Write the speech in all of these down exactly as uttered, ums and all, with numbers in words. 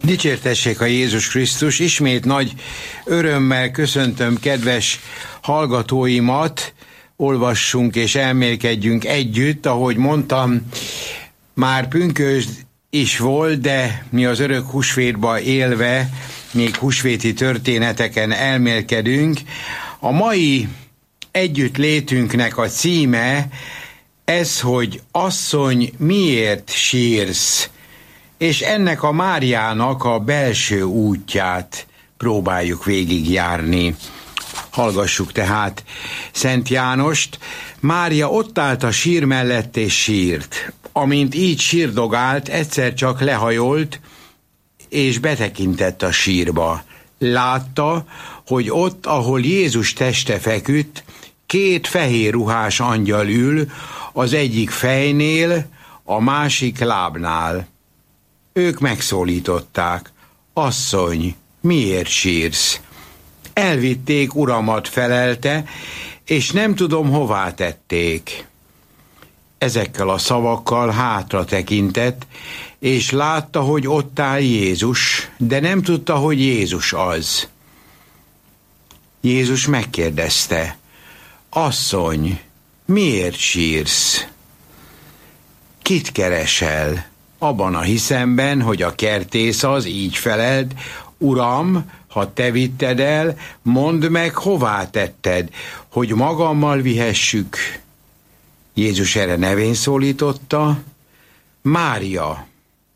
Dicsértessék a Jézus Krisztus, ismét nagy örömmel köszöntöm kedves hallgatóimat, olvassunk és elmélkedjünk együtt, ahogy mondtam, már pünkösd is volt, de mi az örök húsvétba élve, még húsvéti történeteken elmélkedünk. A mai együttlétünknek a címe ez, hogy asszony, miért sírsz? És ennek a Máriának a belső útját próbáljuk végigjárni. Hallgassuk tehát Szent Jánost. Mária ott állt a sír mellett és sírt. Amint így sírdogált, egyszer csak lehajolt, és betekintett a sírba. Látta, hogy ott, ahol Jézus teste feküdt, két fehér ruhás angyal ül, az egyik fejnél, a másik lábnál. Ők megszólították: asszony, miért sírsz? Elvitték, uramat, felelte, és nem tudom, hová tették. Ezekkel a szavakkal hátra tekintett, és látta, hogy ott áll Jézus, de nem tudta, hogy Jézus az. Jézus megkérdezte: asszony, miért sírsz? Kit keresel? Abban a hiszemben, hogy a kertész az így felelt: Uram, ha te vitted el, mondd meg, hová tetted, hogy magammal vihessük. Jézus erre nevén szólította: Mária.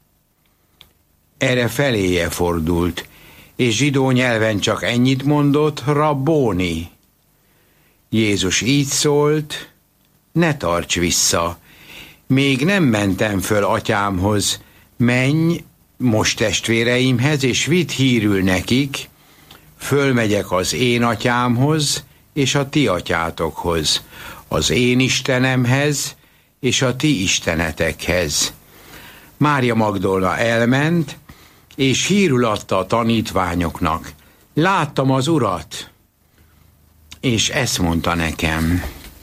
Erre feléje fordult, és zsidó nyelven csak ennyit mondott: Rabbóni. Jézus így szólt: ne tarts vissza, még nem mentem föl atyámhoz, menj most testvéreimhez, és vidd hírül nekik, fölmegyek az én atyámhoz, és a ti atyátokhoz, az én Istenemhez, és a ti istenetekhez. Mária Magdolna elment, és hírül adta a tanítványoknak: láttam az Urat, és ezt mondta nekem.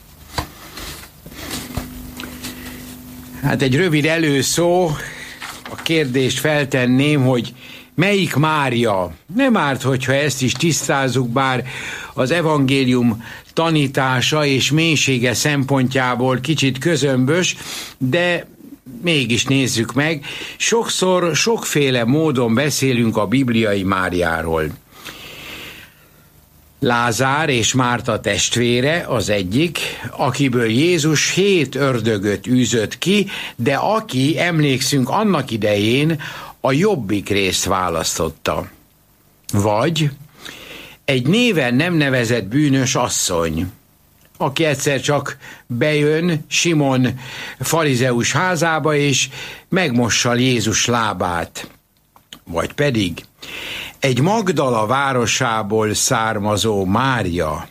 Hát egy rövid előszó, a kérdést feltenném, hogy melyik Mária? Nem árt, hogyha ezt is tisztázzuk, bár az evangélium tanítása és mélysége szempontjából kicsit közömbös, de mégis nézzük meg. Sokszor, sokféle módon beszélünk a bibliai Máriáról. Lázár és Márta testvére az egyik, akiből Jézus hét ördögöt űzött ki, de aki, emlékszünk, annak idején a jobbik részt választotta. Vagy egy néven nem nevezett bűnös asszony, aki egyszer csak bejön Simon farizeus házába, és megmossa Jézus lábát. Vagy pedig egy Magdala városából származó Mária.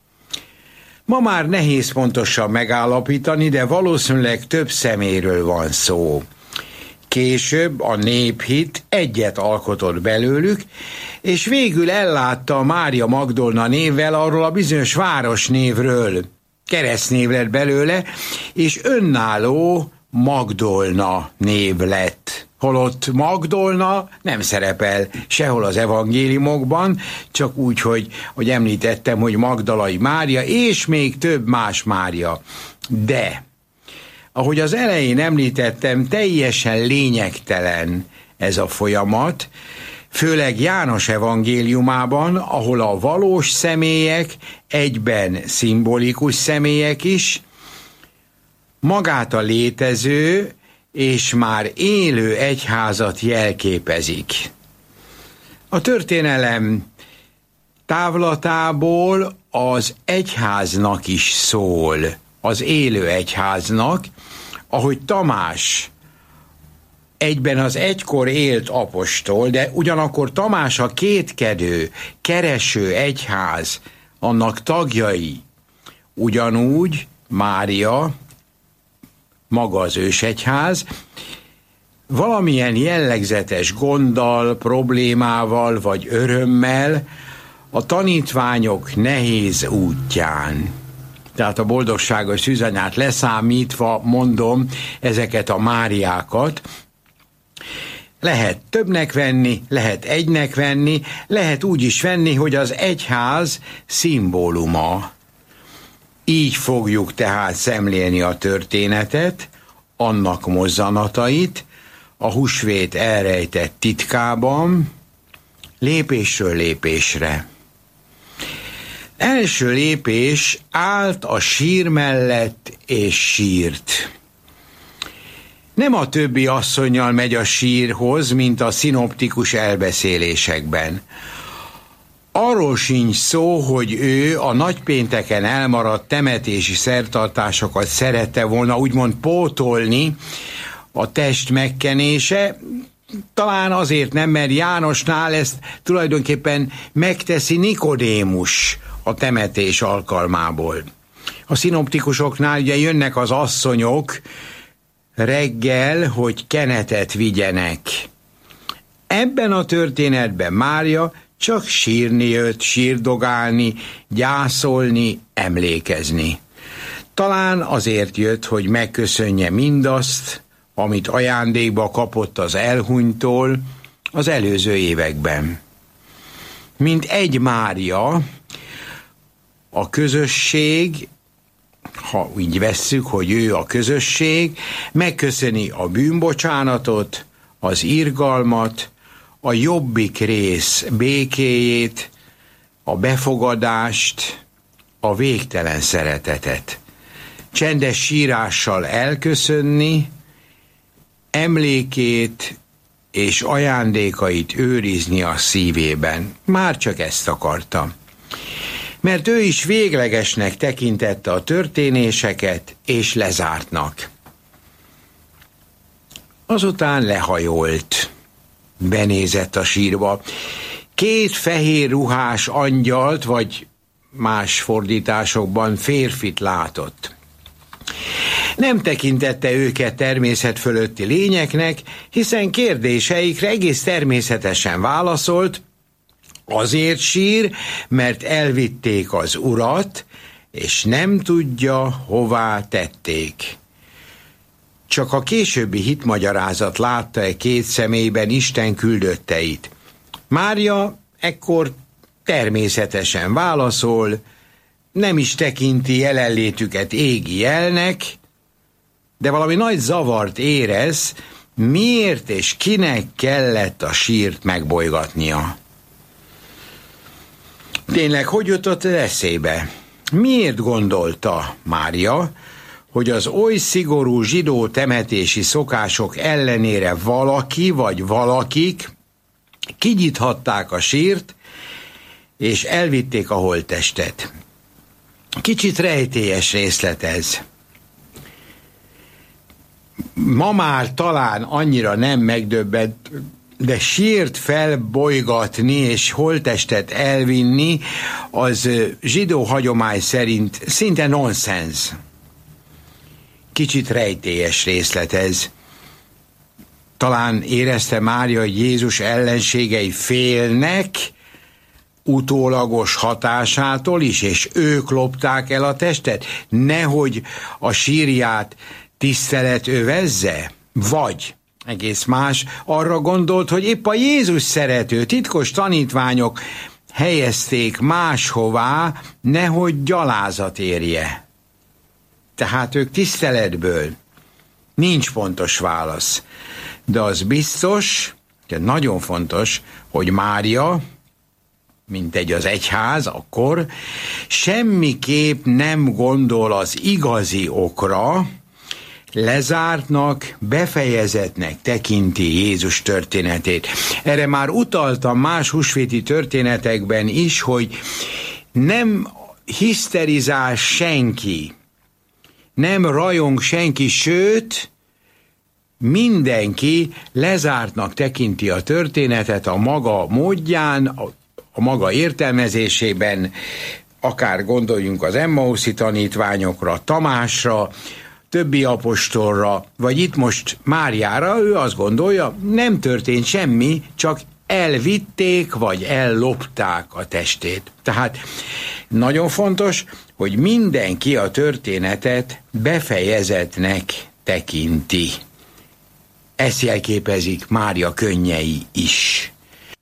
Ma már nehéz pontosan megállapítani, de valószínűleg több szeméről van szó. Később a néphit egyet alkotott belőlük, és végül ellátta a Mária Magdolna névvel arról a bizonyos városnévről. Keresztnév lett belőle, és önálló Magdolna név lett. Holott Magdolna nem szerepel sehol az evangéliumokban, csak úgy, hogy, hogy említettem, hogy Magdalai Mária, és még több más Mária. De, ahogy az elején említettem, teljesen lényegtelen ez a folyamat, főleg János evangéliumában, ahol a valós személyek egyben szimbolikus személyek is, magát a létező és már élő egyházat jelképezik. A történelem távlatából az egyháznak is szól, az élő egyháznak, ahogy Tamás egyben az egykor élt apostol, de ugyanakkor Tamás a kétkedő, kereső egyház, annak tagjai. Ugyanúgy Mária, maga az ősegyház, valamilyen jellegzetes gonddal, problémával vagy örömmel a tanítványok nehéz útján. Tehát a boldogságos szűzanyát leszámítva mondom ezeket a Máriákat. Lehet többnek venni, lehet egynek venni, lehet úgy is venni, hogy az egyház szimbóluma. Így fogjuk tehát szemlélni a történetet, annak mozzanatait, a húsvét elrejtett titkában, lépésről lépésre. Első lépés: állt a sír mellett és sírt. Nem a többi asszonnyal megy a sírhoz, mint a szinoptikus elbeszélésekben. Arról sincs szó, hogy ő a nagypénteken elmaradt temetési szertartásokat szerette volna úgymond pótolni, a test megkenése, talán azért nem, mert Jánosnál ezt tulajdonképpen megteszi Nikodémus a temetés alkalmából. A szinoptikusoknál ugye jönnek az asszonyok reggel, hogy kenetet vigyenek. Ebben a történetben Mária csak sírni jött, sírdogálni, gyászolni, emlékezni. Talán azért jött, hogy megköszönje mindazt, amit ajándékba kapott az elhunytól az előző években. Mint egy Mária, a közösség, ha így vesszük, hogy ő a közösség, megköszöni a bűnbocsánatot, az irgalmat, a jobbik rész békéjét, a befogadást, a végtelen szeretetet. Csendes sírással elköszönni, emlékét és ajándékait őrizni a szívében. Már csak ezt akarta. Mert ő is véglegesnek tekintette a történéseket, és lezártnak. Azután lehajolt, benézett a sírba. Két fehér ruhás angyalt, vagy más fordításokban férfit látott. Nem tekintette őket természet fölötti lényeknek, hiszen kérdéseikre egész természetesen válaszolt: azért sír, mert elvitték az urat, és nem tudja, hová tették. Csak a későbbi hitmagyarázat látta e két személyben Isten küldötteit. Mária ekkor természetesen válaszol, nem is tekinti jelenlétüket égi jelnek, de valami nagy zavart érez, miért és kinek kellett a sírt megbolygatnia. Tényleg, hogy jutott ez eszébe? Miért gondolta Mária, hogy az oly szigorú zsidó temetési szokások ellenére valaki vagy valakik kinyithatták a sírt, és elvitték a holttestet? Kicsit rejtélyes részlet ez. Ma már talán annyira nem megdöbbent, de sírt felbolygatni és holttestet elvinni, az zsidó hagyomány szerint szinte nonsens. Kicsit rejtélyes részlet ez. Talán érezte Mária, hogy Jézus ellenségei félnek utólagos hatásától is, és ők lopták el a testet, nehogy a sírját tisztelet övezze, vagy egész más, arra gondolt, hogy épp a Jézus szerető titkos tanítványok helyezték máshová, nehogy gyalázat érje. Tehát ők tiszteletből. Nincs pontos válasz. De az biztos, de nagyon fontos, hogy Mária, mint egy az egyház, akkor semmiképp nem gondol az igazi okra, lezártnak, befejezetnek tekinti Jézus történetét. Erre már utaltam más húsvéti történetekben is, hogy nem hiszterizál senki, nem rajong senki, sőt, mindenki lezártnak tekinti a történetet a maga módján, a, a maga értelmezésében, akár gondoljunk az Emmauszi tanítványokra, Tamásra, többi apostolra, vagy itt most Máriára, ő azt gondolja, nem történt semmi, csak elvitték, vagy ellopták a testét. Tehát nagyon fontos, hogy mindenki a történetet befejezetnek tekinti. Ezt jelképezik Mária könnyei is.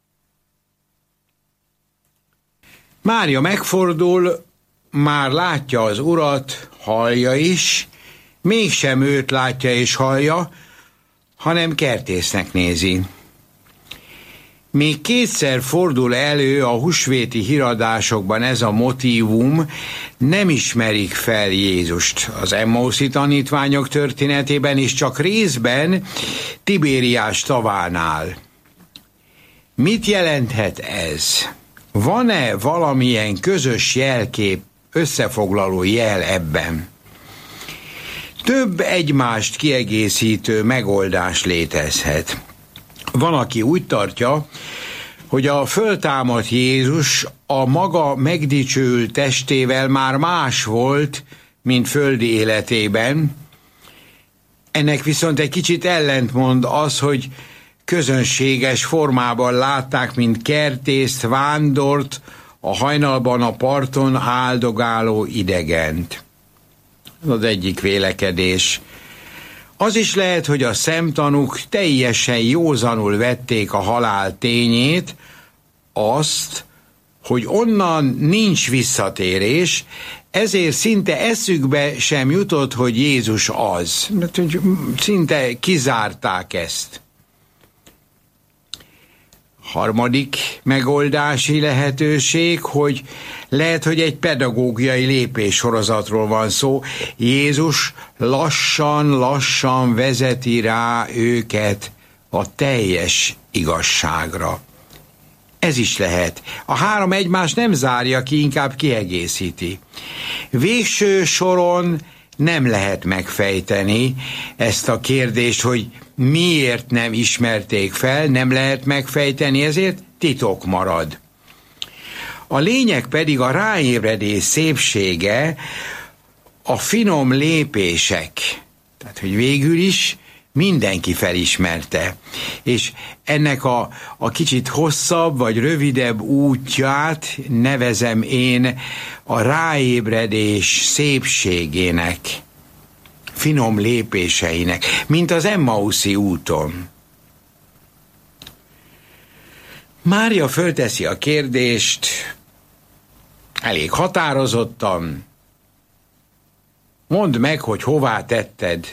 Mária megfordul, már látja az Urat, hallja is, mégsem őt látja és hallja, hanem kertésznek nézi. Még kétszer fordul elő a húsvéti híradásokban ez a motívum, nem ismerik fel Jézust. Az Emmauszi tanítványok történetében is csak részben Tibériás tavánál. Mit jelenthet ez? Van-e valamilyen közös jelkép, összefoglaló jel ebben? Több egymást kiegészítő megoldás létezhet. Van, aki úgy tartja, hogy a föltámadt Jézus a maga megdicsőült testével már más volt, mint földi életében. Ennek viszont egy kicsit ellentmond az, hogy közönséges formában látták, mint kertészt, vándort, a hajnalban a parton áldogáló idegent. Ez az egyik vélekedés. Az is lehet, hogy a szemtanúk teljesen józanul vették a halál tényét, azt, hogy onnan nincs visszatérés, ezért szinte eszükbe sem jutott, hogy Jézus az. Szinte kizárták ezt. Harmadik megoldási lehetőség, hogy lehet, hogy egy pedagógiai lépéssorozatról van szó. Jézus lassan-lassan vezeti rá őket a teljes igazságra. Ez is lehet. A három egymást nem zárja ki, inkább kiegészíti. Végső soron nem lehet megfejteni ezt a kérdést, hogy miért nem ismerték fel, nem lehet megfejteni, ezért titok marad. A lényeg pedig a ráébredés szépsége, a finom lépések. Tehát, hogy végül is mindenki felismerte. És ennek a, a kicsit hosszabb vagy rövidebb útját nevezem én a ráébredés szépségének, finom lépéseinek, mint az Emmauszi úton. Mária fölteszi a kérdést, elég határozottan, mondd meg, hogy hová tetted.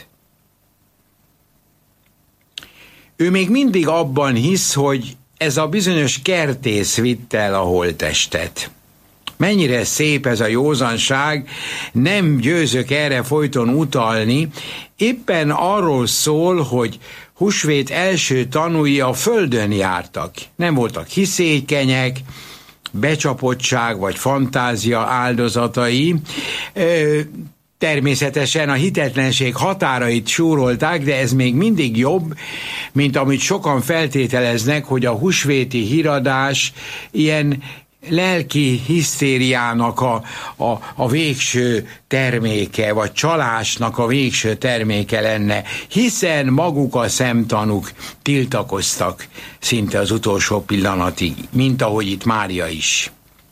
Ő még mindig abban hisz, hogy ez a bizonyos kertész vitt el a holttestet. Mennyire szép ez a józanság, nem győzök erre folyton utalni, éppen arról szól, hogy húsvét első tanúi a földön jártak. Nem voltak hiszékenyek, becsapottság vagy fantázia áldozatai, természetesen a hitetlenség határait súrolták, de ez még mindig jobb, mint amit sokan feltételeznek, hogy a húsvéti híradás ilyen lelki hisztériának a, a, a végső terméke, vagy csalásnak a végső terméke lenne, hiszen maguk a szemtanúk tiltakoztak szinte az utolsó pillanatig, mint ahogy itt Mária is.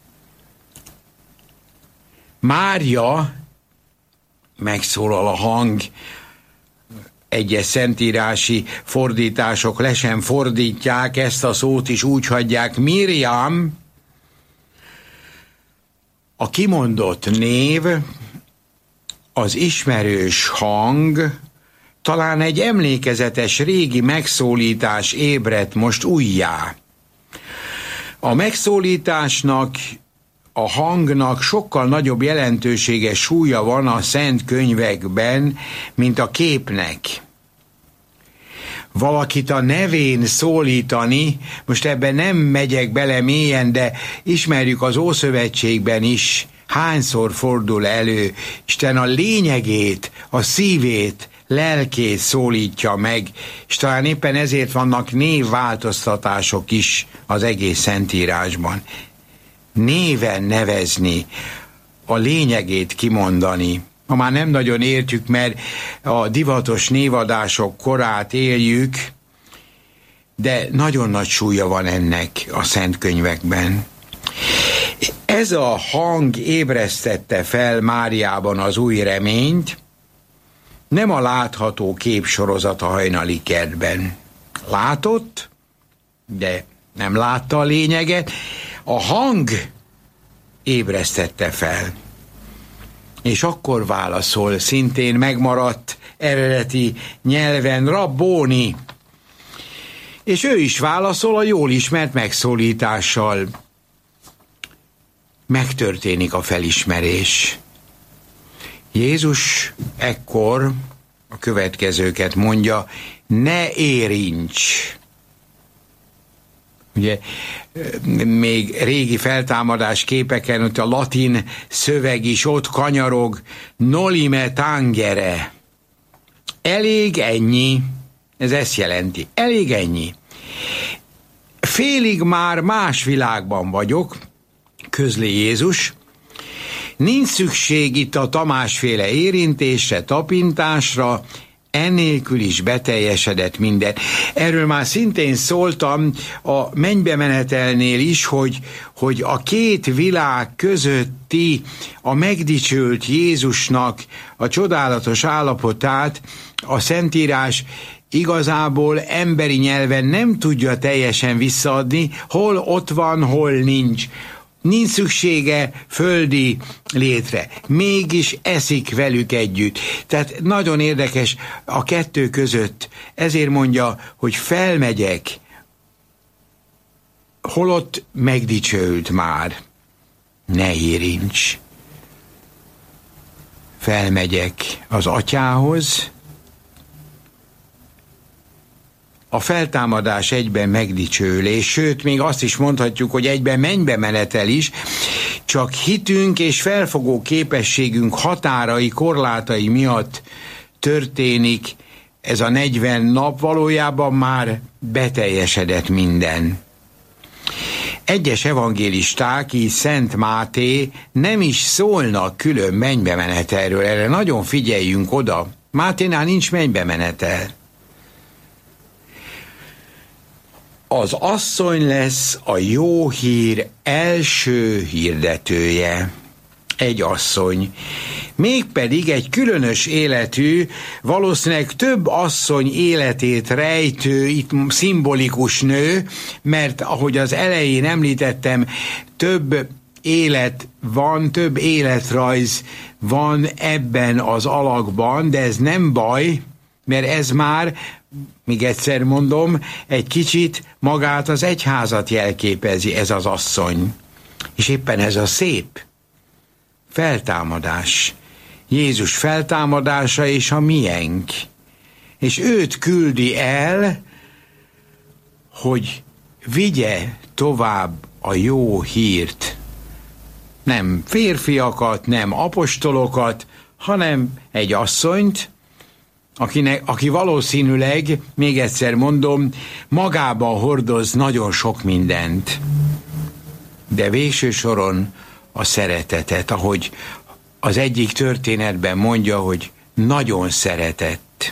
Mária, megszólal a hang, egyes szentírási fordítások le sem fordítják, ezt a szót is úgy hagyják, Miriam. A kimondott név, az ismerős hang, talán egy emlékezetes régi megszólítás ébredt most újjá. A megszólításnak, a hangnak sokkal nagyobb jelentősége, súlya van a szent könyvekben, mint a képnek. Valakit a nevén szólítani, most ebben nem megyek bele mélyen, de ismerjük az Ószövetségben is, hányszor fordul elő, Isten a lényegét, a szívét, lelkét szólítja meg, és talán éppen ezért vannak névváltoztatások is az egész Szentírásban. Néven nevezni, a lényegét kimondani. Ma már nem nagyon értjük, mert a divatos névadások korát éljük, de nagyon nagy súlya van ennek a szent könyvekben. Ez a hang ébresztette fel Máriában az új reményt, Nem a látható képsorozat a hajnali kertben. Látott, de nem látta a lényeget. A hang ébresztette fel. És akkor válaszol, szintén megmaradt eredeti nyelven, Rabbóni. És ő is válaszol a jól ismert megszólítással. Megtörténik a felismerés. Jézus ekkor a következőket mondja: ne érints. Ugye még régi feltámadás képeken ott a latin szöveg is ott kanyarog, nolime tangere. Elég ennyi. Ez ezt jelenti. Elég ennyi. Félig már más világban vagyok, közli Jézus. Nincs szükség itt a Tamásféle érintésre, tapintásra, ennélkül is beteljesedett minden. Erről már szintén szóltam a mennybe menetelnél is, hogy, hogy a két világ közötti a megdicsőlt Jézusnak a csodálatos állapotát a Szentírás igazából emberi nyelven nem tudja teljesen visszaadni, hol ott van, hol nincs. Nincs szüksége földi létre, mégis eszik velük együtt. Tehát nagyon érdekes a kettő között. Ezért mondja, hogy felmegyek, holott megdicsőült már. Ne érints. Felmegyek az atyához. A feltámadás egyben megdicsőlés, sőt, még azt is mondhatjuk, hogy egyben mennybe menetel is, csak hitünk és felfogó képességünk határai, korlátai miatt történik ez a negyven nap, valójában már beteljesedett minden. Egyes evangélisták, így Szent Máté nem is szólnak külön mennybe menetelről, erre nagyon figyeljünk oda. Máténál nincs mennybe menetel. Az asszony lesz a jó hír első hirdetője. Egy asszony. Mégpedig egy különös életű, valószínűleg több asszony életét rejtő, itt szimbolikus nő, mert ahogy az elején említettem, több élet van, több életrajz van ebben az alakban, de ez nem baj, mert ez már, még egyszer mondom, egy kicsit magát az egyházat jelképezi, ez az asszony. És éppen ez a szép feltámadás. Jézus feltámadása és a miénk. És őt küldi el, hogy vigye tovább a jó hírt. Nem férfiakat, nem apostolokat, hanem egy asszonyt, Akinek, aki valószínűleg, még egyszer mondom, magában hordoz nagyon sok mindent. De végső soron a szeretetet, ahogy az egyik történetben mondja, hogy nagyon szeretett.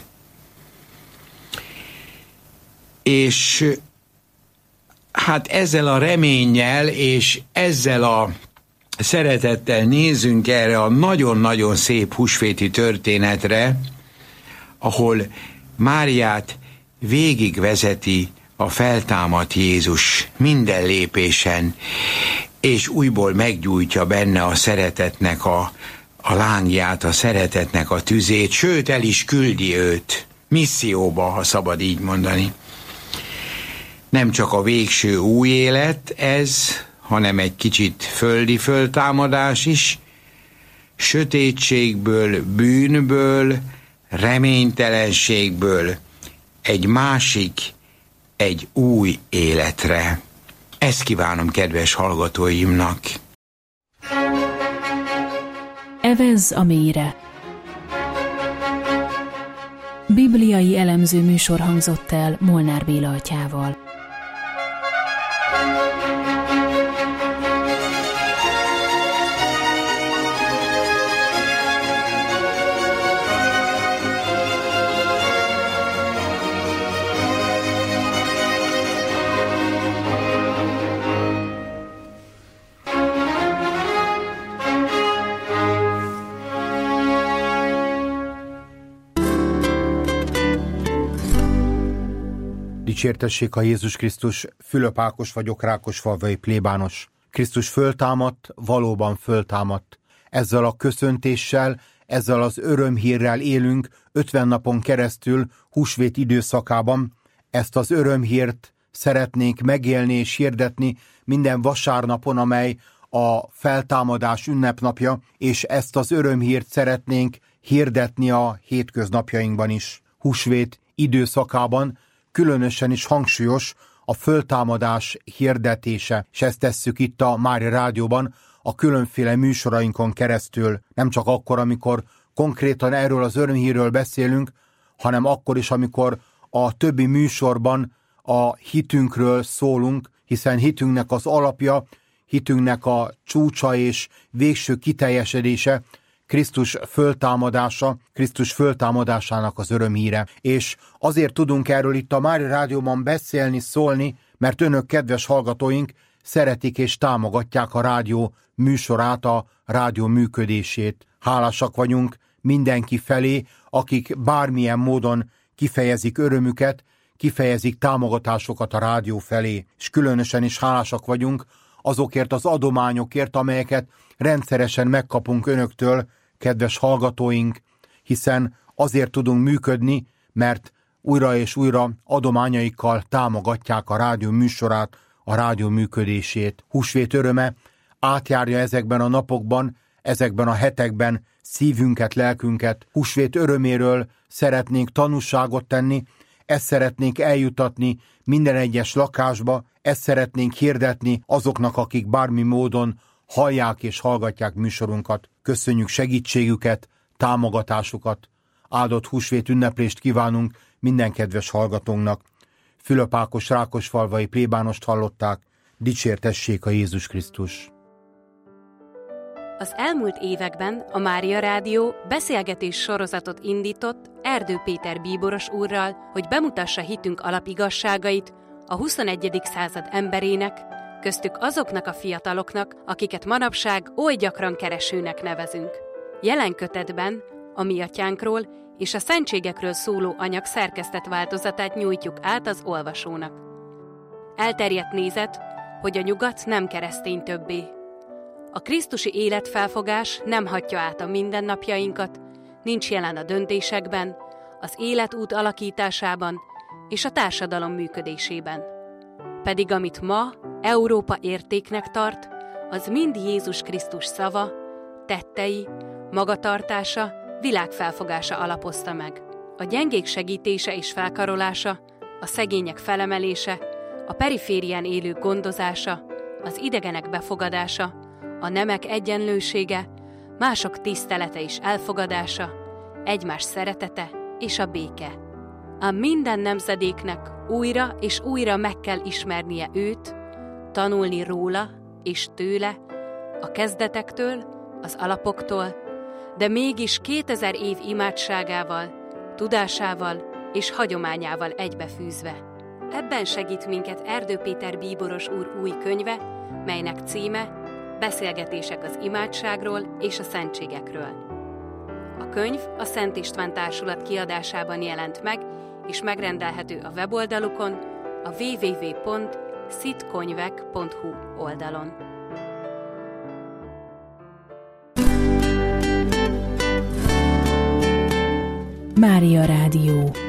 És hát ezzel a reménnyel és ezzel a szeretettel nézzünk erre a nagyon-nagyon szép húsvéti történetre, ahol Máriát végigvezeti a feltámadt Jézus minden lépésen, és újból meggyújtja benne a szeretetnek a, a lángját, a szeretetnek a tüzét, sőt, el is küldi őt misszióba, ha szabad így mondani. Nem csak a végső új élet ez, hanem egy kicsit földi föltámadás is, sötétségből, bűnből, reménytelenségből egy másik, egy új életre. Ezt kívánom kedves hallgatóimnak. Evezz a mélyre. Bibliai elemző műsor hangzott el Molnár Béla atyával. Dicsértessék a Jézus Krisztus, Fülöp Ákos vagyok, rákosfalvai plébános. Krisztus föltámadt, valóban föltámadt. Ezzel a köszöntéssel, ezzel az örömhírrel élünk ötven napon keresztül húsvét időszakában. Ezt az örömhírt szeretnénk megélni és hirdetni minden vasárnapon, amely a feltámadás ünnepnapja, és ezt az örömhírt szeretnénk hirdetni a hétköznapjainkban is. Húsvét időszakában különösen is hangsúlyos a föltámadás hirdetése, és ezt tesszük itt a Mária Rádióban a különféle műsorainkon keresztül, nem csak akkor, amikor konkrétan erről az örömhírről beszélünk, hanem akkor is, amikor a többi műsorban a hitünkről szólunk, hiszen hitünknek az alapja, hitünknek a csúcsa és végső kiteljesedése Krisztus föltámadása, Krisztus föltámadásának az örömhíre. És azért tudunk erről itt a Mária Rádióban beszélni, szólni, mert önök, kedves hallgatóink, szeretik és támogatják a rádió műsorát, a rádió működését. Hálásak vagyunk mindenki felé, akik bármilyen módon kifejezik örömüket, kifejezik támogatásokat a rádió felé. És különösen is hálásak vagyunk azokért az adományokért, amelyeket rendszeresen megkapunk önöktől, kedves hallgatóink, hiszen azért tudunk működni, mert újra és újra adományaikkal támogatják a rádió műsorát, a rádió működését. Húsvét öröme átjárja ezekben a napokban, ezekben a hetekben szívünket, lelkünket. Húsvét öröméről szeretnénk tanúságot tenni, ezt szeretnénk eljutatni minden egyes lakásba, ezt szeretnénk hirdetni azoknak, akik bármi módon hallják és hallgatják műsorunkat. Köszönjük segítségüket, támogatásukat. Áldott húsvét ünneplést kívánunk minden kedves hallgatónknak. Fülöp Ákos rákosfalvai plébánost hallották. Dicsértessék a Jézus Krisztus! Az elmúlt években a Mária Rádió beszélgetés sorozatot indított Erdő Péter bíboros úrral, hogy bemutassa hitünk alapigazságait a huszonegyedik század emberének, köztük azoknak a fiataloknak, akiket manapság oly gyakran keresőnek nevezünk. Jelen kötetben a mi atyánkról és a szentségekről szóló anyag szerkesztett változatát nyújtjuk át az olvasónak. Elterjedt nézet, hogy a nyugat nem keresztény többé. A krisztusi életfelfogás nem hagyja át a mindennapjainkat, nincs jelen a döntésekben, az életút alakításában és a társadalom működésében. Pedig amit ma Európa értéknek tart, az mind Jézus Krisztus szava, tettei, magatartása, világfelfogása alapozta meg. A gyengék segítése és felkarolása, a szegények felemelése, a periférián élők gondozása, az idegenek befogadása, a nemek egyenlősége, mások tisztelete és elfogadása, egymás szeretete és a béke. Ám minden nemzedéknek újra és újra meg kell ismernie őt, tanulni róla és tőle, a kezdetektől, az alapoktól, de mégis kétezer év imádságával, tudásával és hagyományával egybefűzve. Ebben segít minket Erdő Péter bíboros úr új könyve, melynek címe Beszélgetések az imádságról és a szentségekről. A könyv a Szent István Társulat kiadásában jelent meg, és megrendelhető a weboldalukon, a double-u double-u double-u pont szitkönyvek pont hu oldalon. Mária Rádió.